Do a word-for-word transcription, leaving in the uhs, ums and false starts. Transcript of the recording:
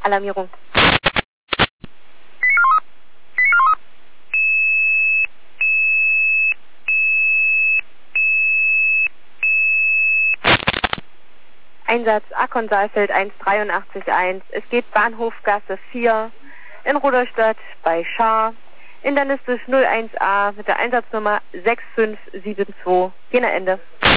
Alarmierung. Einsatz Akkon Saalfeld eins drei acht eins. Es geht Bahnhofgasse vier in Rudolstadt bei Schaar. Internistisch null eins a mit der Einsatznummer sechs fünf sieben zwei. Jena Ende.